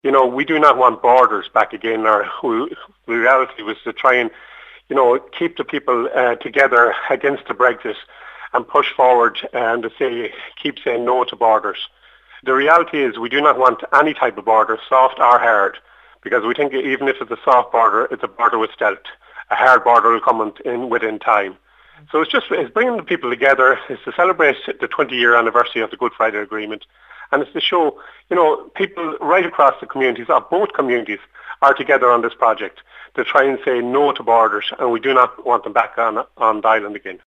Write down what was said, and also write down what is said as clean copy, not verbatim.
We do not want borders back again. The reality was to try and, keep the people together against the Brexit and push forward and to keep saying no to borders. The reality is we do not want any type of border, soft or hard, because we think even if it's a soft border, it's a border with stealth. A hard border will come in within time. So it's bringing the people together. It's to celebrate the 20-year anniversary of the Good Friday Agreement. And it's to show, people right across the communities, or both communities, are together on this project to try and say no to borders, and we do not want them back on the island again.